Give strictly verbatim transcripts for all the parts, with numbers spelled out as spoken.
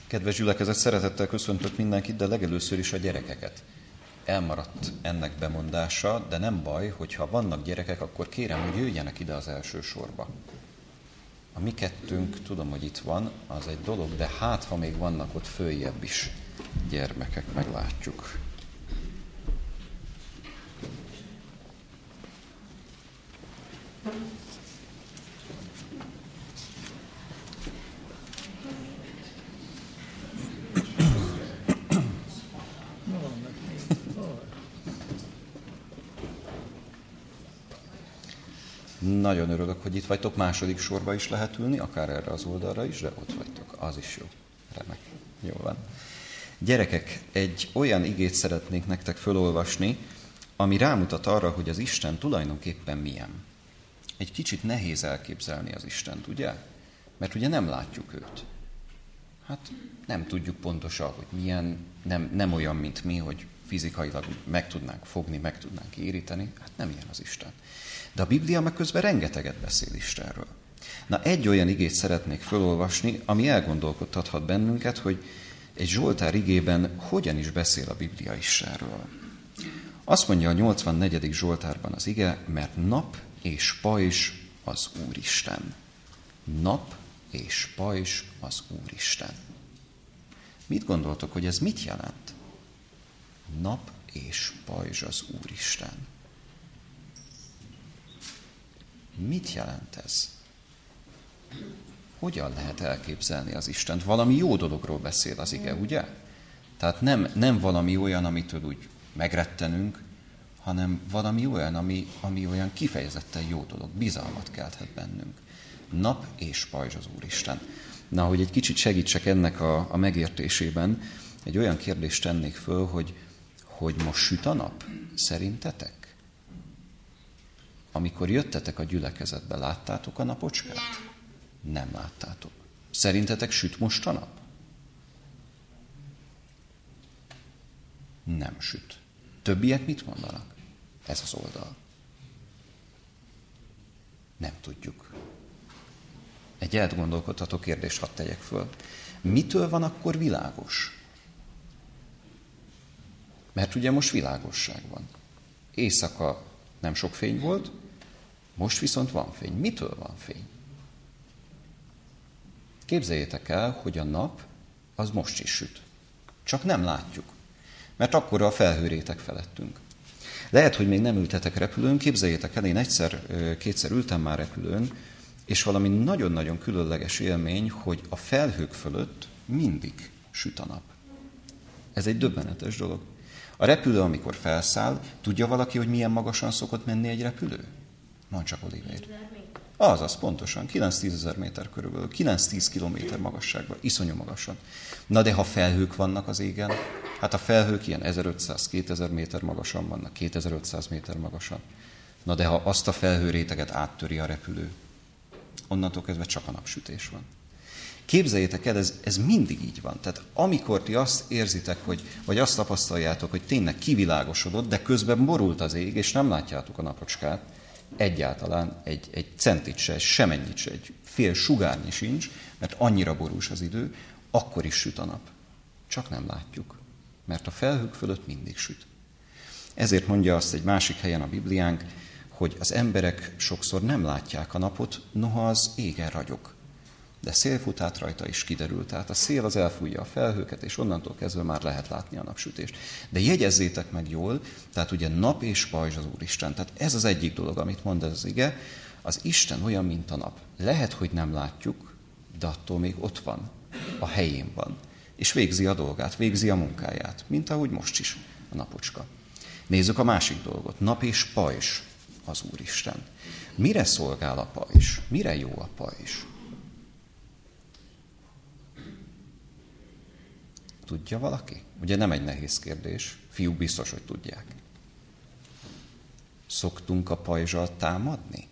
Kedves gyülekezet, szeretettel köszöntök mindenkit, de legelőször is a gyerekeket. Elmaradt ennek bemondása, de nem baj, hogyha vannak gyerekek, akkor kérem, hogy jöjjenek ide az első sorba. A mi kettőnk, tudom, hogy itt van, az egy dolog, de hát, ha még vannak ott följebb is gyermekek, meglátjuk. Nagyon örülök, hogy itt vagytok, második sorba is lehet ülni, akár erre az oldalra is, de ott vagytok, az is jó. Remek, jó van. Gyerekek, egy olyan igét szeretnék nektek fölolvasni, ami rámutat arra, hogy az Isten tulajdonképpen milyen. Egy kicsit nehéz elképzelni az Istent, ugye? Mert ugye nem látjuk őt. Hát nem tudjuk pontosan, hogy milyen, nem, nem olyan, mint mi, hogy fizikailag meg tudnánk fogni, meg tudnánk éríteni. Hát nem ilyen az Isten. De a Biblia meg közben rengeteget beszél Istenről. Na, egy olyan igét szeretnék felolvasni, ami elgondolkodtathat bennünket, hogy egy Zsoltár igében hogyan is beszél a Biblia Istenről. Azt mondja a nyolcvannegyedik Zsoltárban az ige, mert nap és pajzs az Úristen. Nap és pajzs az Úristen. Mit gondoltok, hogy ez mit jelent? Nap és pajzs az Úristen. Mit jelent ez? Hogyan lehet elképzelni az Istent? Valami jó dologról beszél az ige, ugye? Tehát nem, nem valami olyan, amitől úgy megrettenünk, hanem valami olyan, ami, ami olyan kifejezetten jó dolog, bizalmat kelthet bennünk. Nap és pajzs az Úristen. Na, hogy egy kicsit segítsek ennek a, a megértésében, egy olyan kérdést tennék föl, hogy, hogy most süt a nap? Szerintetek? Amikor jöttetek a gyülekezetbe, láttátok a napocskát? Nem láttátok. Szerintetek süt most a nap? Nem süt. Többiek mit mondanak? Ez az oldal. Nem tudjuk. Egy elgondolkodható kérdést hadd tegyek föl. Mitől van akkor világos? Mert ugye most világosság van. Éjszaka nem sok fény volt, most viszont van fény. Mitől van fény? Képzeljétek el, hogy a nap az most is süt. Csak nem látjuk, mert akkora a felhőréteg felettünk. Lehet, hogy még nem ültetek repülőn, képzeljétek el, én egyszer, kétszer ültem már repülőn, és valami nagyon-nagyon különleges élmény, hogy a felhők fölött mindig süt a nap. Ez egy döbbenetes dolog. A repülő, amikor felszáll, tudja valaki, hogy milyen magasan szokott menni egy repülő? Mondd csak, Olivér. Azaz, pontosan, kilenc-tízezer méter körülbelül, kilenc-tíz kilométer magasságban, iszonyú magasan. Na de ha felhők vannak az égen, hát a felhők ilyen ezerötszáz-kétezer méter magasan vannak, kétezer-ötszáz méter magasan. Na de ha azt a felhőréteget áttöri a repülő, onnantól kezdve csak a napsütés van. Képzeljétek el, ez, ez mindig így van. Tehát amikor ti azt érzitek, hogy, vagy azt tapasztaljátok, hogy tényleg kivilágosodott, de közben borult az ég, és nem látjátok a napocskát, egyáltalán egy, egy centit se, semennyit se, egy fél sugárnyi sincs, mert annyira borús az idő, akkor is süt a nap. Csak nem látjuk, mert a felhők fölött mindig süt. Ezért mondja azt egy másik helyen a Bibliánk, hogy az emberek sokszor nem látják a napot, noha az égen ragyog. De szél fut át rajta is kiderül. Tehát a szél az elfújja a felhőket, és onnantól kezdve már lehet látni a napsütést. De jegyezzétek meg jól, tehát ugye nap és pajzs az Úristen. Tehát ez az egyik dolog, amit mond ez az ige. Az Isten olyan, mint a nap. Lehet, hogy nem látjuk, de attól még ott van, a helyén van. És végzi a dolgát, végzi a munkáját, mint ahogy most is a napocska. Nézzük a másik dolgot. Nap és pajzs az Úristen. Mire szolgál a pajzs? Mire jó a pajzs? Tudja valaki? Ugye nem egy nehéz kérdés. Fiúk biztos, hogy tudják. Szoktunk a pajzsal támadni?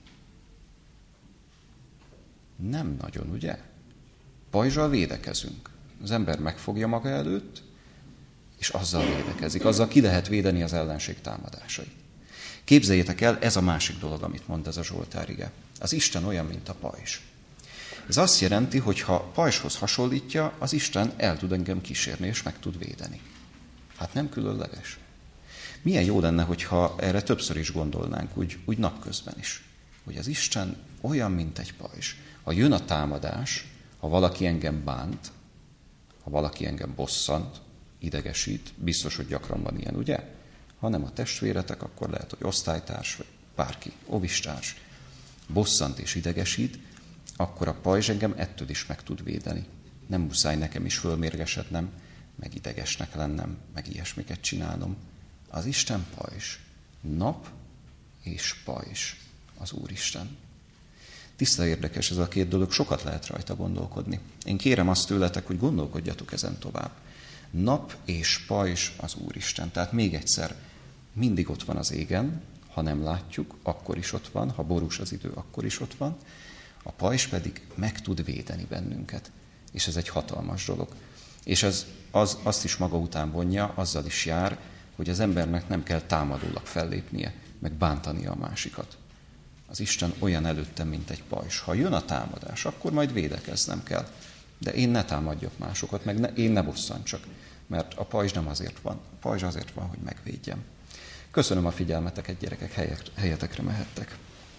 Nem nagyon, ugye? Pajzsal védekezünk. Az ember megfogja maga előtt, és azzal védekezik. Azzal ki lehet védeni az ellenség támadásait. Képzeljétek el, ez a másik dolog, amit mond ez a Zsoltár ige. Az Isten olyan, mint a pajzs. Ez azt jelenti, hogy ha pajzshoz hasonlítja, az Isten el tud engem kísérni, és meg tud védeni. Hát nem különleges. Milyen jó lenne, hogyha erre többször is gondolnánk, úgy, úgy napközben is. Hogy az Isten olyan, mint egy pajzs. Ha jön a támadás, ha valaki engem bánt, ha valaki engem bosszant, idegesít, biztos, hogy gyakran van ilyen, ugye? Ha nem a testvéretek, akkor lehet, hogy osztálytárs, vagy bárki, ovistárs, bosszant és idegesít, akkor a pajzs engem ettől is meg tud védeni. Nem muszáj nekem is fölmérgesednem, meg idegesnek lennem, meg ilyesmiket csinálnom. Az Isten pajzs, nap és pajzs az Úristen. Tiszta érdekes ez a két dolog, sokat lehet rajta gondolkodni. Én kérem azt tőletek, hogy gondolkodjatok ezen tovább. Nap és pajzs az Úristen. Tehát még egyszer, mindig ott van az égen, ha nem látjuk, akkor is ott van, ha borús az idő, akkor is ott van. A pajzs pedig meg tud védeni bennünket. És ez egy hatalmas dolog. És ez az, azt is maga után vonja, azzal is jár, hogy az embernek nem kell támadólag fellépnie, meg bántania a másikat. Az Isten olyan előttem, mint egy pajzs. Ha jön a támadás, akkor majd védekeznem kell. De én ne támadjak másokat, meg ne, én ne bosszantsak, mert a pajzs nem azért van. A pajzs azért van, hogy megvédjem. Köszönöm a figyelmeteket, gyerekek, helyek, helyetekre mehettek.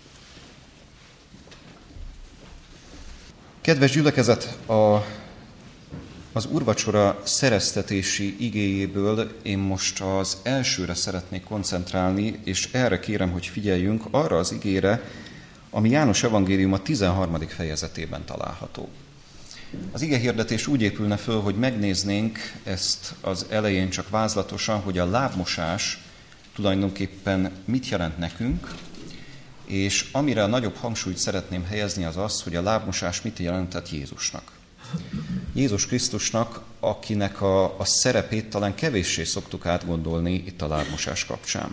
Kedves gyülekezet, a, az úrvacsora szereztetési igéjéből én most az elsőre szeretnék koncentrálni, és erre kérem, hogy figyeljünk arra az igére, ami János evangélium a tizenharmadik fejezetében található. Az igehirdetés úgy épülne föl, hogy megnéznénk ezt az elején csak vázlatosan, hogy a lábmosás tulajdonképpen mit jelent nekünk, és amire a nagyobb hangsúlyt szeretném helyezni, az az, hogy a lábmosás mit jelentett Jézusnak. Jézus Krisztusnak, akinek a, a szerepét talán kevéssé szoktuk átgondolni itt a lábmosás kapcsán.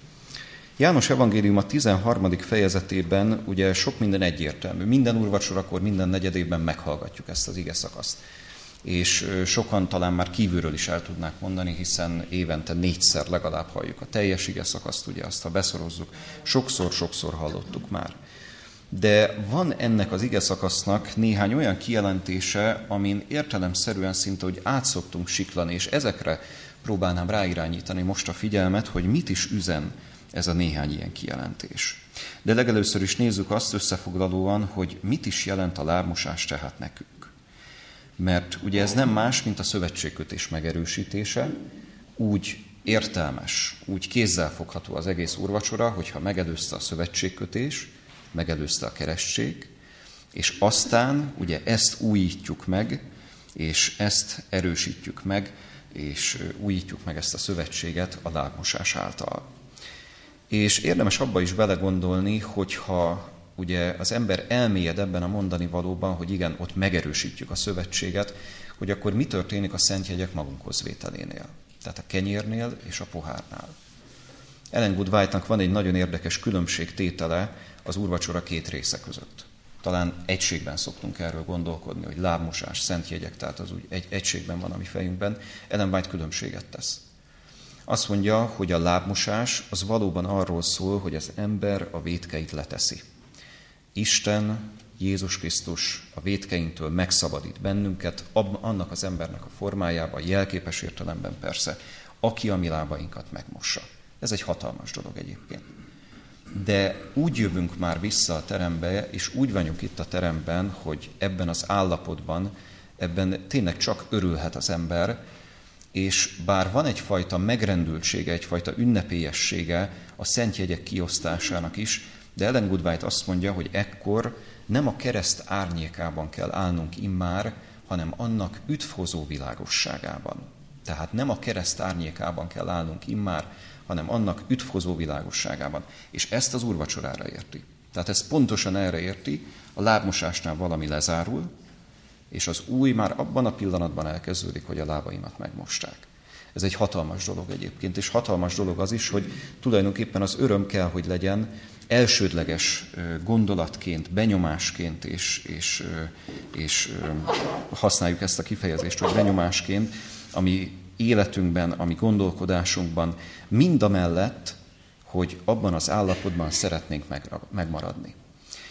János evangélium a tizenharmadik fejezetében ugye sok minden egyértelmű. Minden úrvacsorakor, minden negyedében meghallgatjuk ezt az igeszakaszt. És sokan talán már kívülről is el tudnák mondani, hiszen évente négyszer legalább halljuk a teljes igeszakaszt, ugye azt, ha beszorozzuk, sokszor-sokszor hallottuk már. De van ennek az igeszakasznak néhány olyan kijelentése, amin értelemszerűen szinte, hogy át szoktunk siklani, és ezekre próbálnám ráirányítani most a figyelmet, hogy mit is üzen ez a néhány ilyen kijelentés. De legelőször is nézzük azt összefoglalóan, hogy mit is jelent a lábmosás tehát nekünk. Mert ugye ez nem más, mint a szövetségkötés megerősítése, úgy értelmes, úgy kézzelfogható az egész úrvacsora, hogyha megelőzte a szövetségkötés, megelőzte a keresztség, és aztán ugye ezt újítjuk meg, és ezt erősítjük meg, és újítjuk meg ezt a szövetséget a lábmosás által. És érdemes abba is belegondolni, hogyha ugye az ember elmélyed ebben a mondani valóban, hogy igen, ott megerősítjük a szövetséget, hogy akkor mi történik a szentjegyek magunkhoz vételénél. Tehát a kenyérnél és a pohárnál. Ellen Good White-nak van egy nagyon érdekes különbségtétele az úrvacsora két része között. Talán egységben szoktunk erről gondolkodni, hogy lábmosás, szentjegyek, tehát az úgy egy, egységben van a mi fejünkben. Ellen White különbséget tesz. Azt mondja, hogy a lábmosás az valóban arról szól, hogy az ember a vétkeit leteszi. Isten, Jézus Krisztus a vétkeinktől megszabadít bennünket, annak az embernek a formájában, jelképes értelemben persze, aki a mi lábainkat megmossa. Ez egy hatalmas dolog egyébként. De úgy jövünk már vissza a terembe, és úgy vagyunk itt a teremben, hogy ebben az állapotban, ebben tényleg csak örülhet az ember, és bár van egyfajta megrendültsége, egyfajta ünnepélyessége a szentjegyek kiosztásának is, de Ellen Good White azt mondja, hogy ekkor nem a kereszt árnyékában kell állnunk immár, hanem annak üdvhozó világosságában. Tehát nem a kereszt árnyékában kell állnunk immár, hanem annak üdvhozó világosságában. És ezt az úrvacsorára érti. Tehát ezt pontosan erre érti, a lábmosásnál valami lezárul, és az új már abban a pillanatban elkezdődik, hogy a lábaimat megmosták. Ez egy hatalmas dolog egyébként, és hatalmas dolog az is, hogy tulajdonképpen az öröm kell, hogy legyen elsődleges gondolatként, benyomásként, és, és, és használjuk ezt a kifejezést, hogy benyomásként, ami életünkben, ami gondolkodásunkban, mind a mellett, hogy abban az állapotban szeretnénk megmaradni.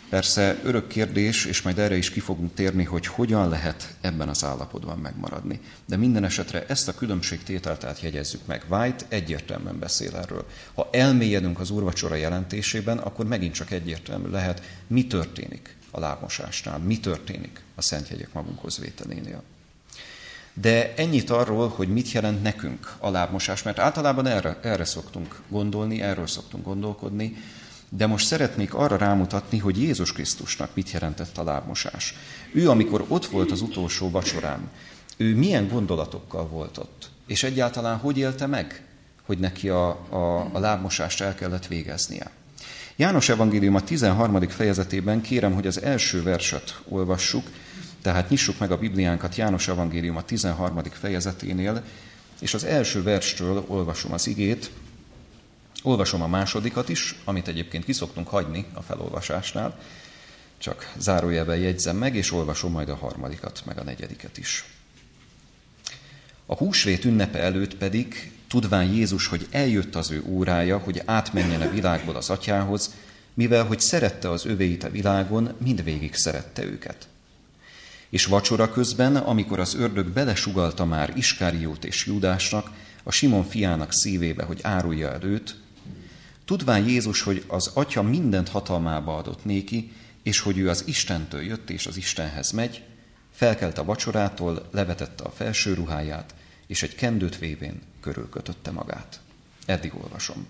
Persze örök kérdés, és majd erre is ki fogunk térni, hogy hogyan lehet ebben az állapotban megmaradni. De minden esetre ezt a különbségtételt átjegyezzük meg. White egyértelműen beszél erről. Ha elmélyedünk az úrvacsora jelentésében, akkor megint csak egyértelmű lehet, mi történik a lábmosásnál, mi történik a szentjegyek magunkhoz vételénél. De ennyit arról, hogy mit jelent nekünk a lábmosás, mert általában erre, erre szoktunk gondolni, erről szoktunk gondolkodni, de most szeretnék arra rámutatni, hogy Jézus Krisztusnak mit jelentett a lábmosás. Ő, amikor ott volt az utolsó vacsorán, ő milyen gondolatokkal volt ott, és egyáltalán hogy élte meg, hogy neki a, a, a lábmosást el kellett végeznie. János evangélium a tizenharmadik fejezetében kérem, hogy az első verset olvassuk, tehát nyissuk meg a Bibliánkat János evangélium a tizenharmadik fejezeténél, és az első verstől olvasom az igét, olvasom a másodikat is, amit egyébként ki szoktunk hagyni a felolvasásnál, csak zárójelben jegyzem meg, és olvasom majd a harmadikat, meg a negyediket is. A húsvét ünnepe előtt pedig, tudván Jézus, hogy eljött az ő órája, hogy átmenjen a világból az atyához, mivel hogy szerette az övéit a világon, mindvégig szerette őket. És vacsora közben, amikor az ördög belesugalta már Iskáriót és Júdásnak, a Simon fiának szívébe, hogy árulja el őt, tudván Jézus, hogy az Atya mindent hatalmába adott néki, és hogy ő az Istentől jött és az Istenhez megy, felkelt a vacsorától, levetette a felső ruháját, és egy kendőt vévén körülkötötte magát. Eddig olvasom.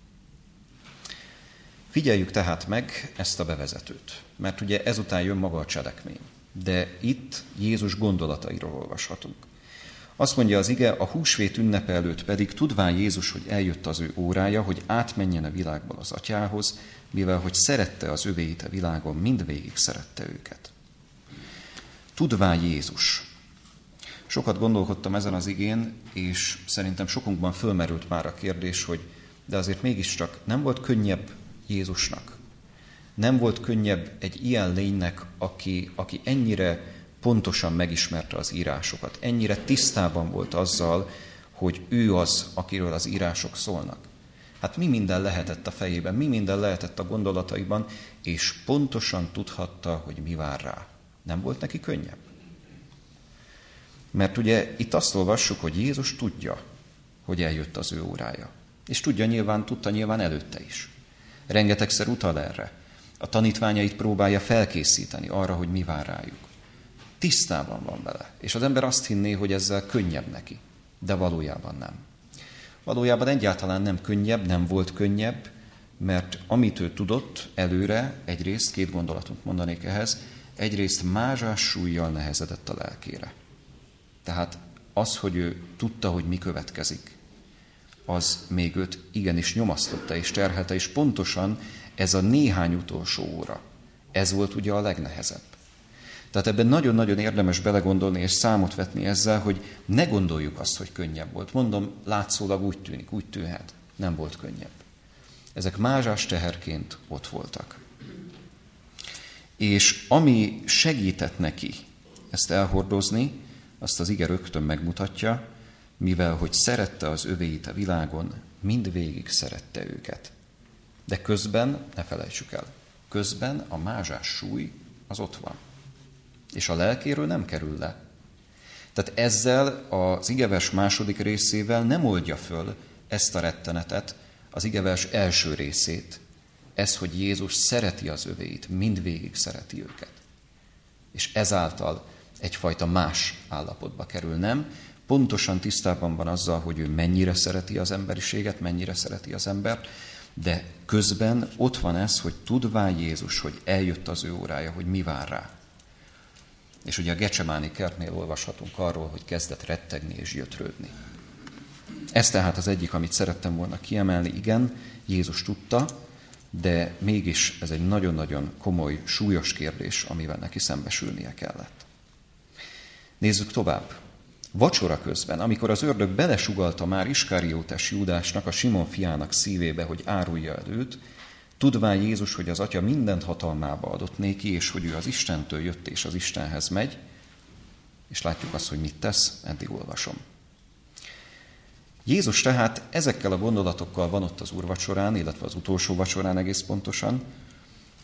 Figyeljük tehát meg ezt a bevezetőt, mert ugye ezután jön maga a cselekmény. De itt Jézus gondolatairól olvashatunk. Azt mondja az ige, a húsvét ünnepe előtt pedig, tudván Jézus, hogy eljött az ő órája, hogy átmenjen a világból az atyához, mivel hogy szerette az övéit a világon, mindvégig szerette őket. Tudván Jézus. Sokat gondolkodtam ezen az igén, és szerintem sokunkban fölmerült már a kérdés, hogy de azért mégiscsak nem volt könnyebb Jézusnak. Nem volt könnyebb egy ilyen lénynek, aki, aki ennyire pontosan megismerte az írásokat, ennyire tisztában volt azzal, hogy ő az, akiről az írások szólnak. Hát mi minden lehetett a fejében, mi minden lehetett a gondolataiban, és pontosan tudhatta, hogy mi vár rá. Nem volt neki könnyebb? Mert ugye itt azt olvassuk, hogy Jézus tudja, hogy eljött az ő órája. És tudja nyilván, tudta nyilván előtte is. Rengetegszer utal erre. A tanítványait próbálja felkészíteni arra, hogy mi vár rájuk. Tisztában van vele. És az ember azt hinné, hogy ezzel könnyebb neki. De valójában nem. Valójában egyáltalán nem könnyebb, nem volt könnyebb, mert amit ő tudott előre, egyrészt, két gondolatot mondanék ehhez, egyrészt mázsás súllyal nehezedett a lelkére. Tehát az, hogy ő tudta, hogy mi következik, az még őt igenis nyomasztotta és terhelte, és pontosan ez a néhány utolsó óra, ez volt ugye a legnehezebb. Tehát ebben nagyon-nagyon érdemes belegondolni és számot vetni ezzel, hogy ne gondoljuk azt, hogy könnyebb volt. Mondom, látszólag úgy tűnik, úgy tűnhet. Nem volt könnyebb. Ezek mázsás teherként ott voltak. És ami segített neki ezt elhordozni, azt az ige rögtön megmutatja, mivel hogy szerette az övéit a világon, mindvégig szerette őket. De közben, ne felejtsük el, közben a mázsás súly az ott van. És a lelkéről nem kerül le. Tehát ezzel az igevers második részével nem oldja föl ezt a rettenetet, az igevers első részét. Ez, hogy Jézus szereti az övéit, mindvégig szereti őket. És ezáltal egyfajta más állapotba kerül, nem? Pontosan tisztában van azzal, hogy ő mennyire szereti az emberiséget, mennyire szereti az embert, de közben ott van ez, hogy tudván Jézus, hogy eljött az ő órája, hogy mi vár rá. És ugye a Gecsemáni kertnél olvashatunk arról, hogy kezdett rettegni és gyötrődni. Ez tehát az egyik, amit szerettem volna kiemelni. Igen, Jézus tudta, de mégis ez egy nagyon-nagyon komoly, súlyos kérdés, amivel neki szembesülnie kellett. Nézzük tovább. Vacsora közben, amikor az ördög belesugalta már Iskáriótes Júdásnak, a Simon fiának szívébe, hogy árulja el őt, tudván Jézus, hogy az Atya mindent hatalmába adott néki, és hogy ő az Istentől jött és az Istenhez megy, és látjuk azt, hogy mit tesz, eddig olvasom. Jézus tehát ezekkel a gondolatokkal van ott az úrvacsorán, illetve az utolsó vacsorán egész pontosan,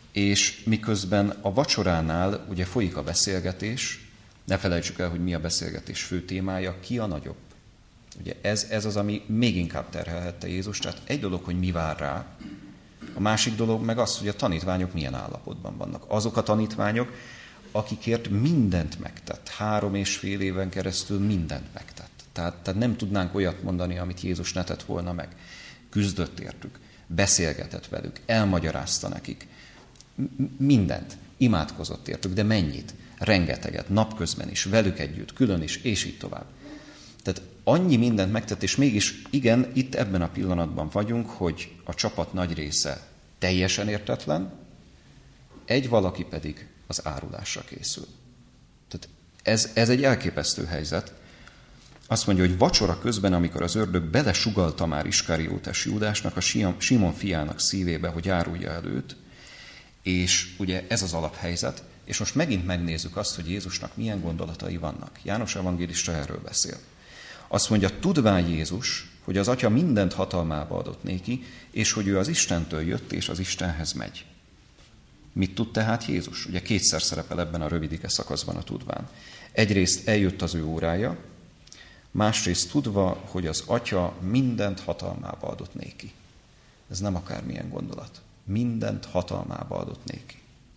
és miközben a vacsoránál ugye folyik a beszélgetés, ne felejtsük el, hogy mi a beszélgetés fő témája, ki a nagyobb. Ugye ez, ez az, ami még inkább terhelhette Jézus, tehát egy dolog, hogy mi vár rá, a másik dolog meg az, hogy a tanítványok milyen állapotban vannak. Azok a tanítványok, akikért mindent megtett, három és fél éven keresztül mindent megtett. Tehát, tehát nem tudnánk olyat mondani, amit Jézus ne tett volna meg. Küzdött értük, beszélgetett velük, elmagyarázta nekik. Mindent, imádkozott értük, de mennyit? Rengeteget, napközben is, velük együtt, külön is, és így tovább. Tehát annyi mindent megtett, és mégis igen, itt ebben a pillanatban vagyunk, hogy a csapat nagy része teljesen értetlen, egy valaki pedig az árulásra készül. Tehát ez, ez egy elképesztő helyzet. Azt mondja, hogy vacsora közben, amikor az ördög belesugalta már Iskariótes Júdásnak, a Simon fiának szívébe, hogy árulja el őt, és ugye ez az alaphelyzet, és most megint megnézzük azt, hogy Jézusnak milyen gondolatai vannak. János evangélista erről beszél. Azt mondja, tudván Jézus, hogy az Atya mindent hatalmába adott néki, és hogy ő az Istentől jött, és az Istenhez megy. Mit tud tehát Jézus? Ugye kétszer szerepel ebben a rövidike szakaszban a tudván. Egyrészt eljött az ő órája, másrészt tudva, hogy az Atya mindent hatalmába adott néki. Ez nem akármilyen gondolat. Mindent hatalmába adott néki.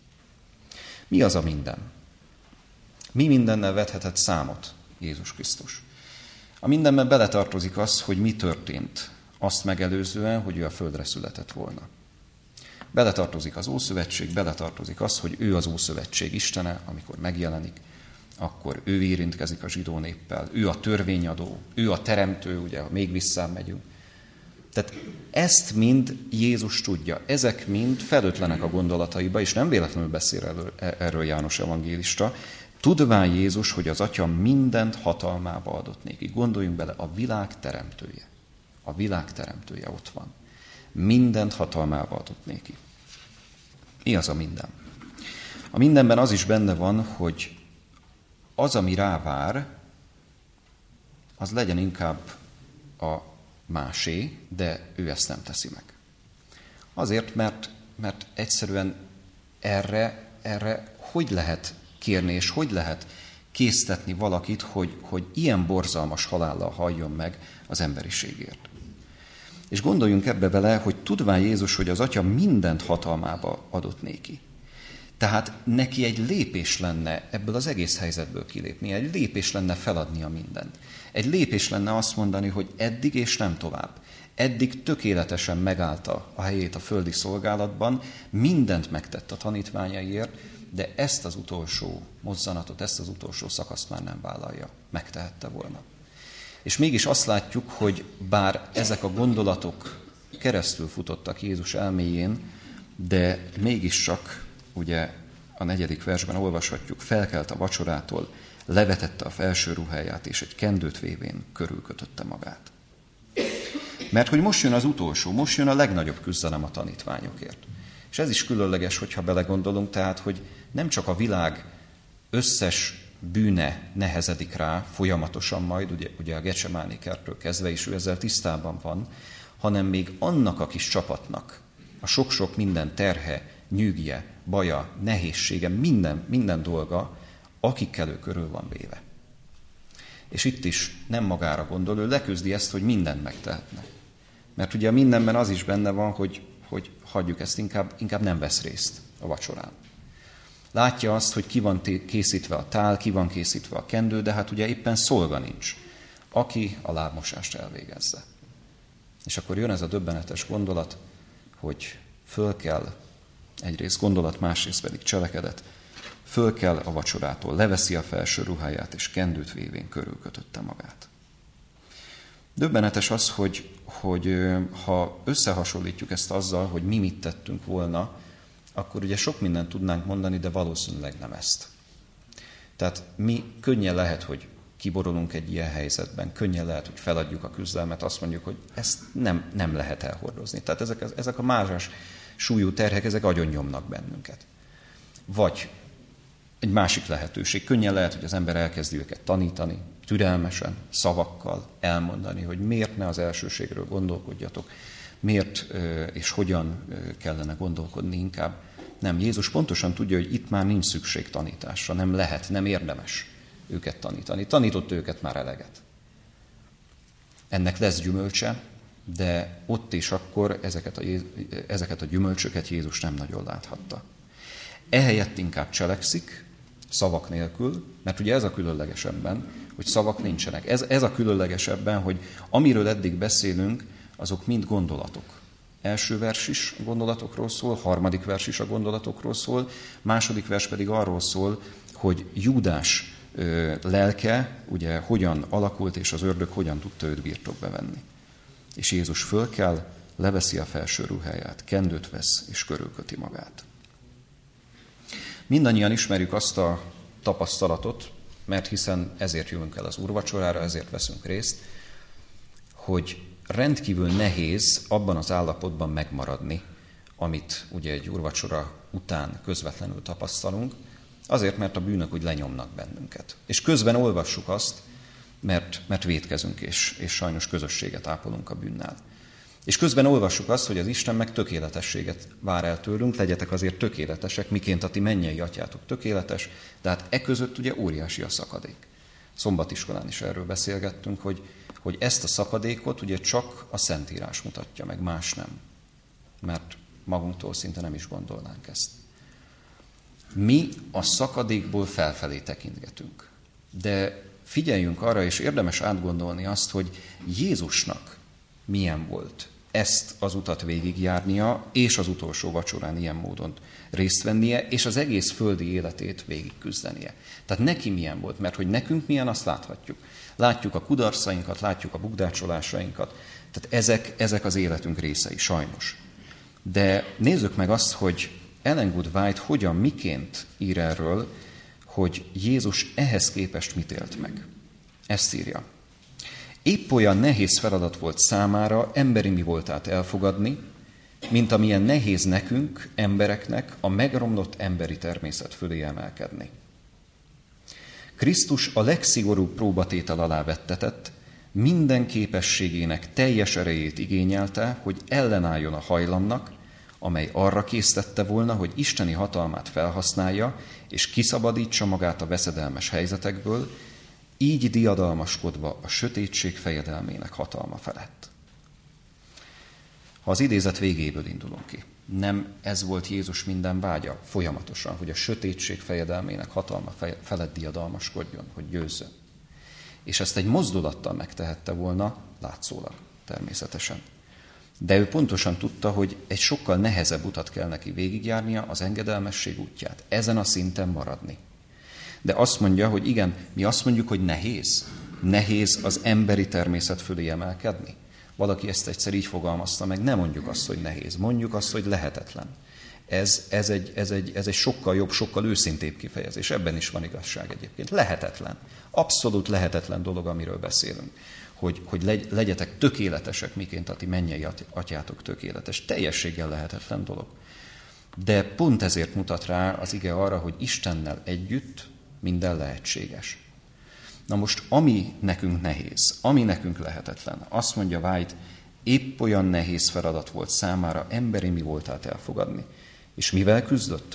Mi az a minden? Mi mindennel vethetett számot Jézus Krisztus? A mindenben beletartozik az, hogy mi történt azt megelőzően, hogy ő a földre született volna. Beletartozik az Ószövetség, beletartozik az, hogy ő az Ószövetség Istene, amikor megjelenik, akkor ő érintkezik a zsidó néppel, ő a törvényadó, ő a teremtő, ugye, ha még visszám megyünk. Tehát ezt mind Jézus tudja, ezek mind felőtlenek a gondolataiba, és nem véletlenül beszél erről, erről János evangélista, tudván Jézus, hogy az Atya mindent hatalmába adott néki. Gondoljunk bele, a világ teremtője. A világ teremtője ott van. Mindent hatalmába adott néki. Mi az a minden? A mindenben az is benne van, hogy az, ami rávár, az legyen inkább a másé, de ő ezt nem teszi meg. Azért, mert, mert egyszerűen erre, erre hogy lehet kérni, és hogy lehet késztetni valakit, hogy, hogy ilyen borzalmas halállal halljon meg az emberiségért. És gondoljunk ebbe vele, hogy tudván Jézus, hogy az Atya mindent hatalmába adott néki. Tehát neki egy lépés lenne ebből az egész helyzetből kilépni, egy lépés lenne feladnia mindent. Egy lépés lenne azt mondani, hogy eddig és nem tovább. Eddig tökéletesen megállta a helyét a földi szolgálatban, mindent megtett a tanítványaiért, de ezt az utolsó mozzanatot, ezt az utolsó szakaszt már nem vállalja. Megtehette volna. És mégis azt látjuk, hogy bár ezek a gondolatok keresztül futottak Jézus elméjén, de mégiscsak, ugye a negyedik versben olvashatjuk, felkelt a vacsorától, levetette a felső ruháját, és egy kendőt vévén körülkötötte magát. Mert hogy most jön az utolsó, most jön a legnagyobb küzdelem a tanítványokért. És ez is különleges, hogyha belegondolunk, tehát, hogy nem csak a világ összes bűne nehezedik rá folyamatosan majd, ugye, ugye a Gecsemáné kertről kezdve is ő ezzel tisztában van, hanem még annak a kis csapatnak a sok-sok minden terhe, nyűgje, baja, nehézsége, minden, minden dolga, akikkel ő körül van véve. És itt is nem magára gondol, ő leküzdi ezt, hogy mindent megtehetne. Mert ugye a mindenben az is benne van, hogy, hogy hagyjuk ezt, inkább, inkább nem vesz részt a vacsorán. Látja azt, hogy ki van készítve a tál, ki van készítve a kendő, de hát ugye éppen szolga nincs, aki a lábmosást elvégezze. És akkor jön ez a döbbenetes gondolat, hogy föl kell, egyrészt gondolat, másrészt pedig cselekedet, föl kell a vacsorától, leveszi a felső ruháját, és kendőt vévén körülkötötte magát. Döbbenetes az, hogy, hogy ha összehasonlítjuk ezt azzal, hogy mi mit tettünk volna, akkor ugye sok mindent tudnánk mondani, de valószínűleg nem ezt. Tehát mi könnyen lehet, hogy kiborulunk egy ilyen helyzetben, könnyen lehet, hogy feladjuk a küzdelmet, azt mondjuk, hogy ezt nem, nem lehet elhordozni. Tehát ezek, ezek a mázsas súlyú terhek, ezek agyon nyomnak bennünket. Vagy egy másik lehetőség, könnyen lehet, hogy az ember elkezdi őket tanítani, türelmesen, szavakkal elmondani, hogy miért ne az elsőségről gondolkodjatok, miért és hogyan kellene gondolkodni inkább. Nem, Jézus pontosan tudja, hogy itt már nincs szükség tanításra, nem lehet, nem érdemes őket tanítani. Tanított őket már eleget. Ennek lesz gyümölcse, de ott és akkor ezeket a, ezeket a gyümölcsöket Jézus nem nagyon láthatta. Ehelyett inkább cselekszik, szavak nélkül, mert ugye ez a különlegesebben, hogy szavak nincsenek. Ez, ez a különlegesebben, hogy amiről eddig beszélünk, azok mind gondolatok. Első vers is a gondolatokról szól, harmadik vers is a gondolatokról szól, második vers pedig arról szól, hogy Júdás ö, lelke ugye hogyan alakult, és az ördög hogyan tudta őt birtokba venni. És Jézus fölkel, leveszi a felső ruháját, kendőt vesz, és körülköti magát. Mindannyian ismerjük azt a tapasztalatot, mert hiszen ezért jövünk el az úrvacsorára, ezért veszünk részt, hogy rendkívül nehéz abban az állapotban megmaradni, amit ugye egy úrvacsora után közvetlenül tapasztalunk, azért, mert a bűnök úgy lenyomnak bennünket. És közben olvassuk azt, mert, mert vétkezünk, és, és sajnos közösséget ápolunk a bűnnel. És közben olvassuk azt, hogy az Isten meg tökéletességet vár el tőlünk, legyetek azért tökéletesek, miként a ti mennyei atyátok tökéletes, de hát e között ugye óriási a szakadék. Szombatiskolán is erről beszélgettünk, hogy, hogy ezt a szakadékot ugye csak a Szentírás mutatja meg, más nem. Mert magunktól szinte nem is gondolnánk ezt. Mi a szakadékból felfelé tekintgetünk. De figyeljünk arra, és érdemes átgondolni azt, hogy Jézusnak milyen volt ezt az utat végigjárnia, és az utolsó vacsorán ilyen módon részt vennie, és az egész földi életét végigküzdenie. Tehát neki milyen volt, mert hogy nekünk milyen, azt láthatjuk. Látjuk a kudarcainkat, látjuk a bukdácsolásainkat, tehát ezek, ezek az életünk részei, sajnos. De nézzük meg azt, hogy Ellen Good White hogyan, miként ír erről, hogy Jézus ehhez képest mit élt meg. Ezt írja. Épp olyan nehéz feladat volt számára emberi mi voltát elfogadni, mint amilyen nehéz nekünk, embereknek a megromlott emberi természet fölé emelkedni. Krisztus a legszigorúbb próbatétel alá vettetett, minden képességének teljes erejét igényelte, hogy ellenálljon a hajlamnak, amely arra késztette volna, hogy isteni hatalmát felhasználja, és kiszabadítsa magát a veszedelmes helyzetekből, így diadalmaskodva a sötétség fejedelmének hatalma felett. Ha az idézet végéből indulunk ki, nem ez volt Jézus minden vágya folyamatosan, hogy a sötétség fejedelmének hatalma felett diadalmaskodjon, hogy győzzön. És ezt egy mozdulattal megtehette volna, látszólag természetesen. De ő pontosan tudta, hogy egy sokkal nehezebb utat kell neki végigjárnia, az engedelmesség útját, ezen a szinten maradni. De azt mondja, hogy igen, mi azt mondjuk, hogy nehéz. Nehéz az emberi természet fölé emelkedni. Valaki ezt egyszer így fogalmazta meg, nem mondjuk azt, hogy nehéz, mondjuk azt, hogy lehetetlen. Ez, ez, egy, ez, egy, ez egy sokkal jobb, sokkal őszintébb kifejezés. Ebben is van igazság egyébként. Lehetetlen. Abszolút lehetetlen dolog, amiről beszélünk. Hogy, hogy legyetek tökéletesek, miként a ti mennyei atyátok tökéletes. Teljességgel lehetetlen dolog. De pont ezért mutat rá az ige arra, hogy Istennel együtt minden lehetséges. Na most, ami nekünk nehéz, ami nekünk lehetetlen, azt mondja White, épp olyan nehéz feladat volt számára emberi mi voltát elfogadni. És mivel küzdött?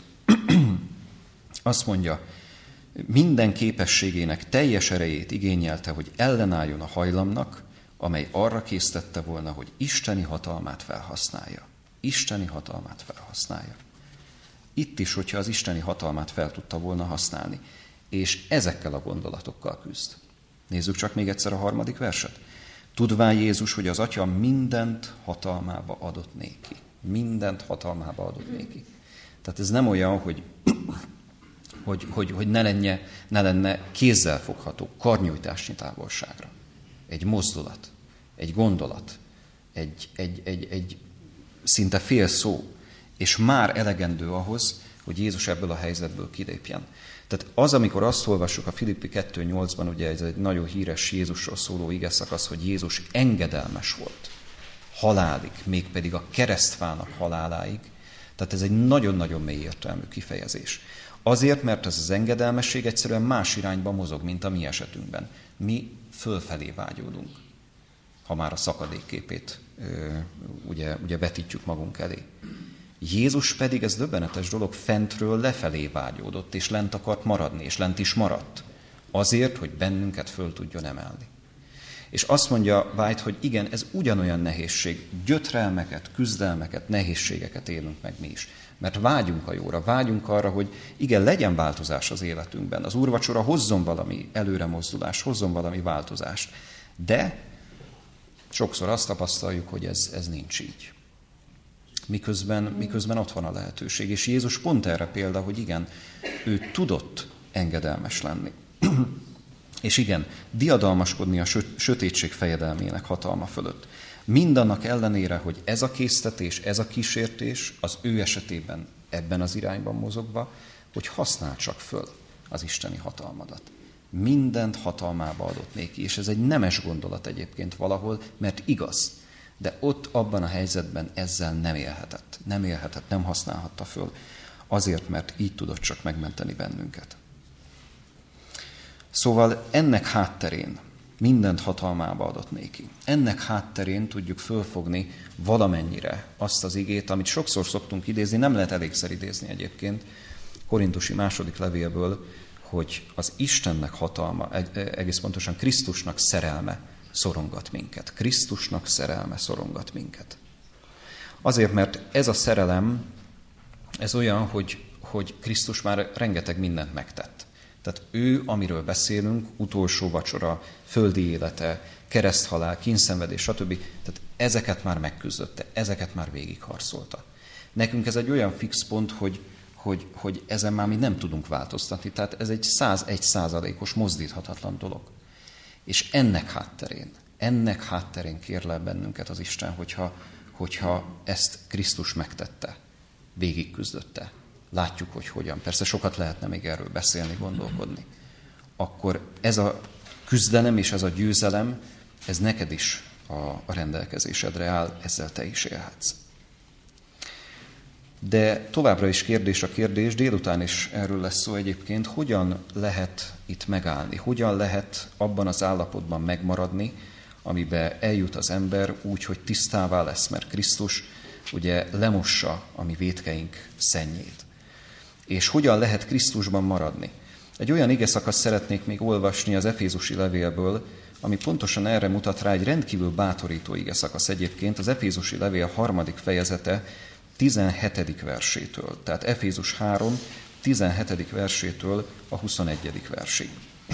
Azt mondja, minden képességének teljes erejét igényelte, hogy ellenálljon a hajlamnak, amely arra késztette volna, hogy isteni hatalmát felhasználja. Isteni hatalmát felhasználja. Itt is, hogyha az isteni hatalmát fel tudta volna használni. És ezekkel a gondolatokkal küzd. Nézzük csak még egyszer a harmadik verset. Tudván Jézus, hogy az Atya mindent hatalmába adott néki. Mindent hatalmába adott néki. Tehát ez nem olyan, hogy, hogy, hogy, hogy ne, lenne, ne lenne kézzelfogható, karnyújtásnyi távolságra. Egy mozdulat, egy gondolat, egy, egy, egy, egy szinte fél szó, és már elegendő ahhoz, hogy Jézus ebből a helyzetből kilépjen. Tehát az, amikor azt olvassuk a Filippi kettő nyolcban, ugye ez egy nagyon híres Jézusról szóló igeszakasz, hogy Jézus engedelmes volt halálig, mégpedig a keresztfának haláláig. Tehát ez egy nagyon-nagyon mély értelmű kifejezés. Azért, mert ez az engedelmesség egyszerűen más irányba mozog, mint a mi esetünkben. Mi fölfelé vágyódunk, ha már a szakadékképét ugye, ugye vetítjük magunk elé. Jézus pedig, ez döbbenetes dolog, fentről lefelé vágyódott, és lent akart maradni, és lent is maradt. Azért, hogy bennünket föl tudjon emelni. És azt mondja White, hogy igen, ez ugyanolyan nehézség, gyötrelmeket, küzdelmeket, nehézségeket élünk meg mi is. Mert vágyunk a jóra, vágyunk arra, hogy igen, legyen változás az életünkben. Az úrvacsora hozzon valami előremozdulást, hozzon valami változást. De sokszor azt tapasztaljuk, hogy ez, ez nincs így. Miközben, miközben ott van a lehetőség. És Jézus pont erre példa, hogy igen, ő tudott engedelmes lenni. És igen, diadalmaskodni a sötétség fejedelmének hatalma fölött. Mindannak ellenére, hogy ez a késztetés, ez a kísértés az ő esetében ebben az irányban mozogva, hogy használd csak föl az isteni hatalmadat. Mindent hatalmába adott néki, és ez egy nemes gondolat egyébként valahol, mert igaz. De ott, abban a helyzetben ezzel nem élhetett. Nem élhetett, nem használhatta föl. Azért, mert így tudott csak megmenteni bennünket. Szóval ennek hátterén mindent hatalmába adott néki. Ennek hátterén tudjuk fölfogni valamennyire azt az igét, amit sokszor szoktunk idézni, nem lehet elégszer idézni egyébként, Korintusi második levélből, hogy az Istennek hatalma, egész pontosan Krisztusnak szerelme szorongat minket. Krisztusnak szerelme szorongat minket. Azért, mert ez a szerelem, ez olyan, hogy, hogy Krisztus már rengeteg mindent megtett. Tehát ő, amiről beszélünk, utolsó vacsora, földi élete, kereszthalál, kínszenvedés, stb. Tehát ezeket már megküzdötte, ezeket már végigharcolta. Nekünk ez egy olyan fix pont, hogy, hogy, hogy ezen már mi nem tudunk változtatni. Tehát ez egy százegy százalékos mozdíthatatlan dolog. És ennek hátterén, ennek hátterén kérlel bennünket az Isten, hogyha, hogyha ezt Krisztus megtette, végigküzdötte. Látjuk, hogy hogyan. Persze sokat lehetne még erről beszélni, gondolkodni. Akkor ez a küzdelem és ez a győzelem, ez neked is a, a rendelkezésedre áll, ezzel te is élhetsz. De továbbra is kérdés a kérdés, délután is erről lesz szó egyébként, hogyan lehet itt megállni, hogyan lehet abban az állapotban megmaradni, amiben eljut az ember úgy, hogy tisztává lesz, mert Krisztus ugye lemossa a mi vétkeink szennyét. És hogyan lehet Krisztusban maradni? Egy olyan igeszakaszt szeretnék még olvasni az Efézusi levélből, ami pontosan erre mutat rá, egy rendkívül bátorító igeszakasz egyébként, az Efézusi levél harmadik fejezete tizenhetedik versétől. Tehát Efézus három, tizenhetedik versétől a huszonegyedik versig.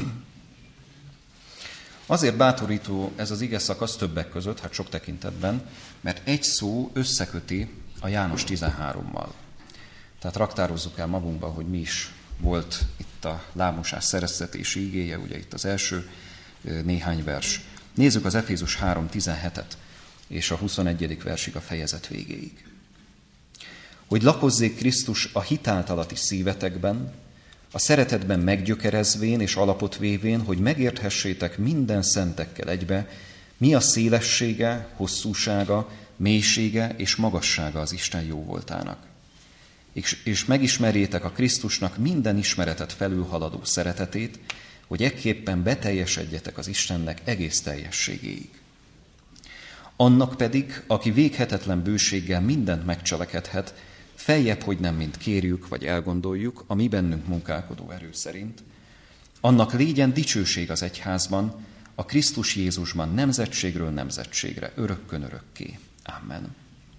Azért bátorító ez az igeszakasz többek között, hát sok tekintetben, mert egy szó összeköti a János tizenhárommal. Tehát raktározzuk el magunkba, hogy mi is volt itt a lábmosás szereztetési igéje, ugye itt az első néhány vers. Nézzük az Efézus három tizenhetet és a huszonegyedik versig a fejezet végéig. Hogy lakozzék Krisztus a hitáltalati szívetekben, a szeretetben meggyökerezvén és alapot vévén, hogy megérthessétek minden szentekkel egybe, mi a szélessége, hosszúsága, mélysége és magassága az Isten jóvoltának. És, és megismerjétek a Krisztusnak minden ismeretet felülhaladó szeretetét, hogy ekképpen beteljesedjetek az Istennek egész teljességéig. Annak pedig, aki véghetetlen bőséggel mindent megcselekedhet, feljebb, hogy nem mint kérjük vagy elgondoljuk, a mi bennünk munkálkodó erő szerint, annak légyen dicsőség az egyházban, a Krisztus Jézusban nemzetségről nemzetségre, örökkön örökké. Amen.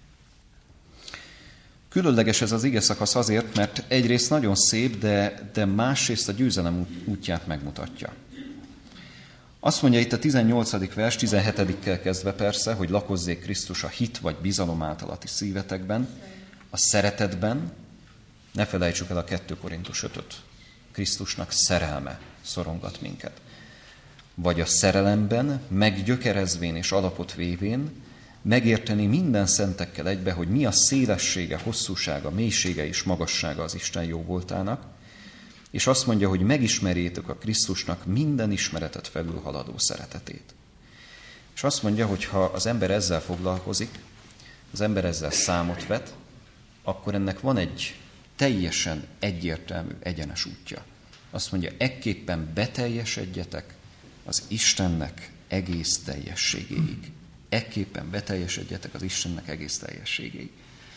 Különleges ez az igeszakasz azért, mert egyrészt nagyon szép, de, de másrészt a győzelem útját megmutatja. Azt mondja itt a tizennyolcadik vers, tizenhetedikkel kezdve persze, hogy lakozzék Krisztus a hit vagy bizalom általati szívetekben, a szeretetben, ne felejtsük el a kettő Korintus ötöt, Krisztusnak szerelme szorongat minket. Vagy a szerelemben, meggyökerezvén és alapot vévén, megérteni minden szentekkel egybe, hogy mi a szélessége, hosszúsága, mélysége és magassága az Isten jóvoltának, és azt mondja, hogy megismerjétek a Krisztusnak minden ismeretet felülhaladó szeretetét. És azt mondja, hogy ha az ember ezzel foglalkozik, az ember ezzel számot vet, akkor ennek van egy teljesen egyértelmű, egyenes útja. Azt mondja, ekképpen beteljesedjetek az Istennek egész teljességéig. Ekképpen beteljesedjetek az Istennek egész teljességéig.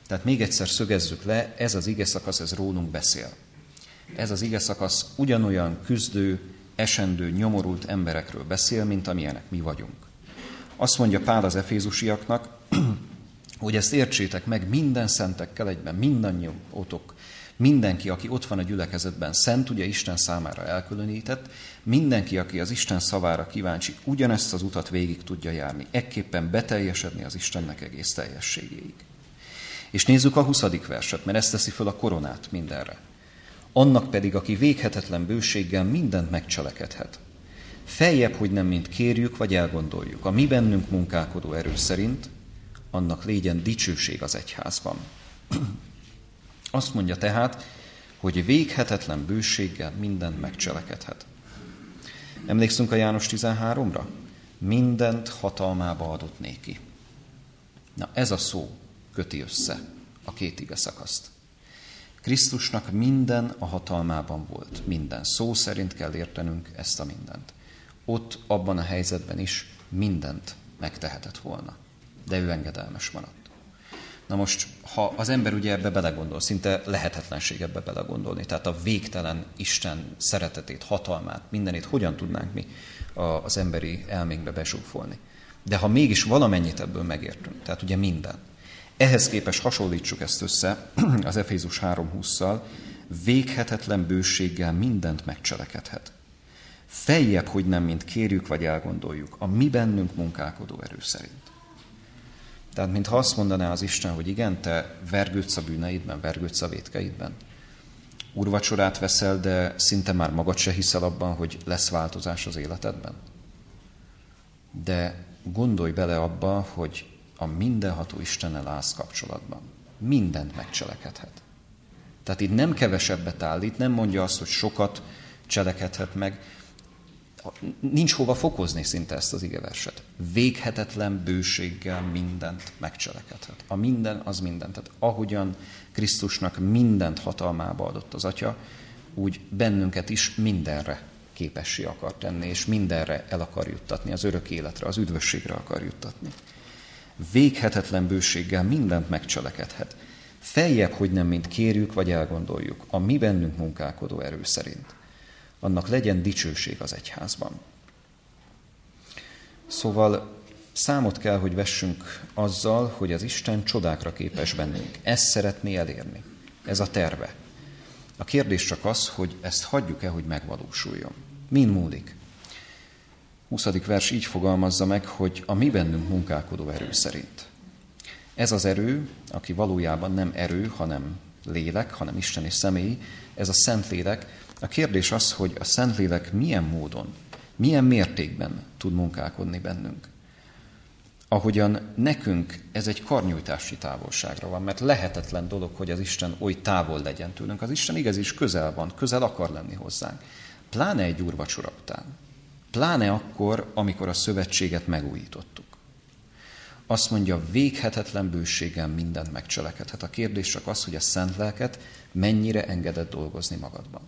Tehát még egyszer szögezzük le, ez az igeszakasz, ez rólunk beszél. Ez az igeszakasz ugyanolyan küzdő, esendő, nyomorult emberekről beszél, mint amilyenek mi vagyunk. Azt mondja Pál az efézusiaknak, hogy ezt értsétek meg minden szentekkel egyben, mindannyiótok, mindenki, aki ott van a gyülekezetben, szent, ugye Isten számára elkülönített, mindenki, aki az Isten szavára kíváncsi, ugyanezt az utat végig tudja járni, ekképpen beteljesedni az Istennek egész teljességéig. És nézzük a huszadik verset, mert ez teszi föl a koronát mindenre. Annak pedig, aki véghetetlen bőséggel mindent megcselekedhet. Feljebb, hogy nem mint kérjük, vagy elgondoljuk, a mi bennünk munkálkodó erő szerint, annak légyen dicsőség az egyházban. Azt mondja tehát, hogy véghetetlen bőséggel mindent megcselekedhet. Emlékszünk a János tizenháromra? Mindent hatalmába adott néki. Na ez a szó köti össze a két ige szakaszt. Krisztusnak minden a hatalmában volt. Minden. Szó szerint kell értenünk ezt a mindent. Ott, abban a helyzetben is mindent megtehetett volna. De ő engedelmes maradt. Na most, ha az ember ugye ebbe belegondol, szinte lehetetlenség ebbe belegondolni, tehát a végtelen Isten szeretetét, hatalmát, mindenét hogyan tudnánk mi az emberi elménkbe besúfolni. De ha mégis valamennyit ebből megértünk, tehát ugye minden, ehhez képest hasonlítsuk ezt össze az Efézus három hússzal, véghetetlen bőséggel mindent megcselekedhet. Feljebb, hogy nem mint kérjük vagy elgondoljuk, a mi bennünk munkálkodó erő szerint. Tehát, mintha azt mondaná az Isten, hogy igen, te vergődsz a bűneidben, vergődsz a vétkeidben. Úrvacsorát veszel, de szinte már magad se hiszel abban, hogy lesz változás az életedben. De gondolj bele abba, hogy a mindenható Istennel állsz kapcsolatban. Mindent megcselekedhet. Tehát itt nem kevesebbet állít, nem mondja azt, hogy sokat cselekedhet meg. Nincs hova fokozni szinte ezt az igeverset. Véghetetlen bőséggel mindent megcselekedhet. A minden az minden. Tehát ahogyan Krisztusnak mindent hatalmába adott az Atya, úgy bennünket is mindenre képessé akar tenni, és mindenre el akar juttatni, az örök életre, az üdvösségre akar juttatni. Véghetetlen bőséggel mindent megcselekedhet. Feljebb, hogy nem mint kérjük vagy elgondoljuk, a mi bennünk munkálkodó erő szerint. Annak legyen dicsőség az egyházban. Szóval számot kell, hogy vessünk azzal, hogy az Isten csodákra képes bennünk. Ezt szeretné elérni. Ez a terve. A kérdés csak az, hogy ezt hagyjuk-e, hogy megvalósuljon. Min múlik? huszadik vers így fogalmazza meg, hogy a mi bennünk munkálkodó erő szerint. Ez az erő, aki valójában nem erő, hanem lélek, hanem Isten és személy, ez a Szentlélek. A kérdés az, hogy a Szentlélek milyen módon, milyen mértékben tud munkálkodni bennünk. Ahogyan nekünk ez egy karnyújtási távolságra van, mert lehetetlen dolog, hogy az Isten oly távol legyen tőlünk. Az Isten igaz is közel van, közel akar lenni hozzánk. Pláne egy úrvacsora után. Pláne akkor, amikor a szövetséget megújítottuk. Azt mondja, véghetetlen bőséggel mindent megcselekedhet. A kérdés csak az, hogy a Szent Lelket mennyire engeded dolgozni magadban.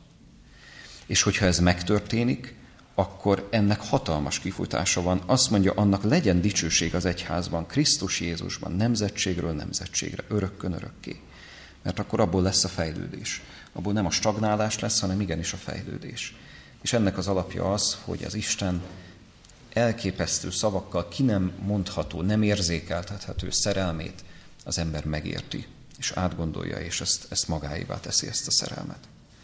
És hogyha ez megtörténik, akkor ennek hatalmas kifutása van. Azt mondja, annak legyen dicsőség az egyházban, Krisztus Jézusban, nemzetségről nemzetségre, örökkön örökké. Mert akkor abból lesz a fejlődés. Abból nem a stagnálás lesz, hanem igenis a fejlődés. És ennek az alapja az, hogy az Isten elképesztő szavakkal ki nem mondható, nem érzékeltethető szerelmét az ember megérti, és átgondolja, és ezt, ezt magáévá teszi, ezt a szerelmet.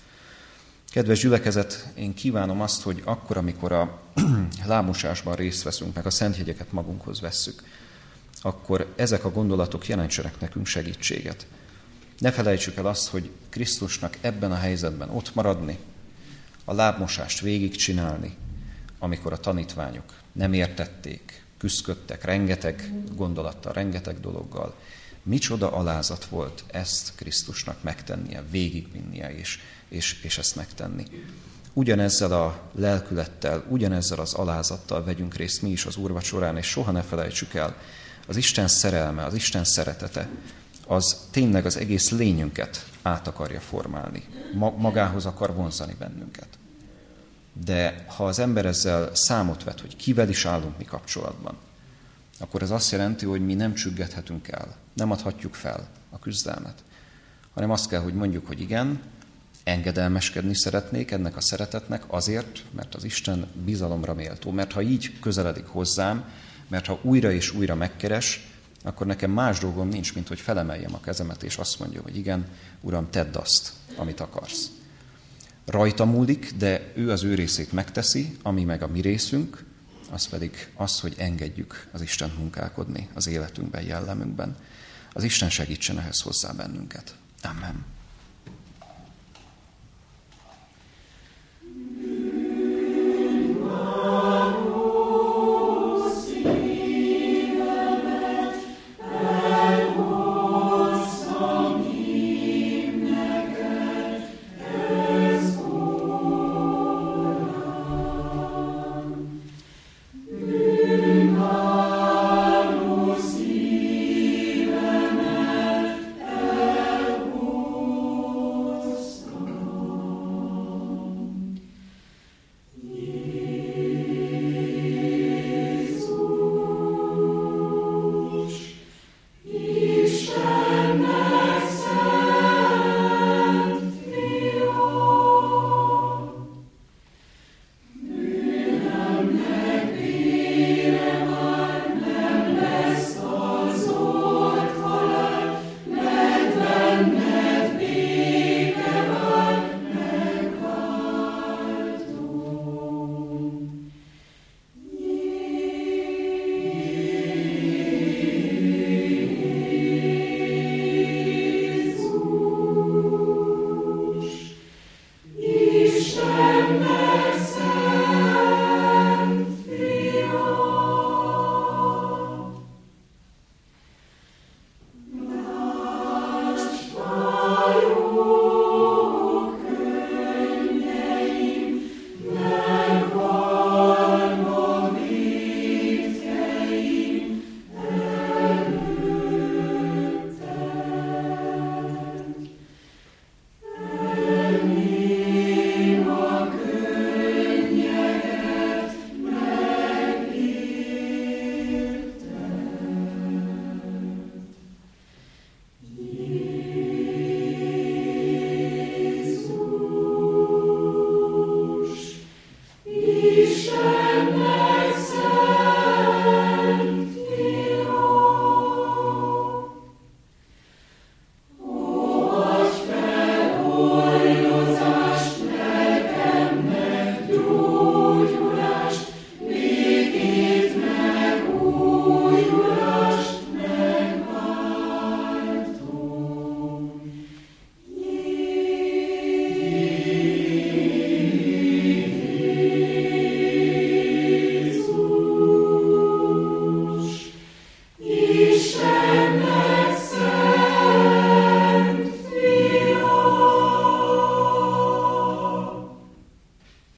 Kedves gyülekezet, én kívánom azt, hogy akkor, amikor a lábmosásban részt veszünk, meg a szentjegyeket magunkhoz vesszük, akkor ezek a gondolatok jelentsenek nekünk segítséget. Ne felejtsük el azt, hogy Krisztusnak ebben a helyzetben ott maradni, a lábmosást végigcsinálni, amikor a tanítványok nem értették, küszködtek rengeteg gondolattal, rengeteg dologgal. Micsoda alázat volt ezt Krisztusnak megtennie, végigvinnie és, és, és ezt megtenni. Ugyanezzel a lelkülettel, ugyanezzel az alázattal vegyünk részt mi is az úrvacsorán, és soha ne felejtsük el, az Isten szerelme, az Isten szeretete, az tényleg az egész lényünket át akarja formálni, magához akar vonzani bennünket. De ha az ember ezzel számot vet, hogy kivel is állunk mi kapcsolatban, akkor ez azt jelenti, hogy mi nem csüggedhetünk el, nem adhatjuk fel a küzdelmet, hanem azt kell, hogy mondjuk, hogy igen, engedelmeskedni szeretnék ennek a szeretetnek azért, mert az Isten bizalomra méltó. Mert ha így közeledik hozzám, mert ha újra és újra megkeres, akkor nekem más dolgom nincs, mint hogy felemeljem a kezemet, és azt mondja, hogy igen, Uram, tedd azt, amit akarsz. Rajta múlik, de ő az ő részét megteszi, ami meg a mi részünk, az pedig az, hogy engedjük az Isten munkálkodni az életünkben, jellemünkben. Az Isten segítsen ehhez hozzá bennünket. Amen.